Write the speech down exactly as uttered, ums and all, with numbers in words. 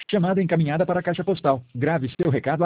Chamada encaminhada para a caixa postal. Grave seu recado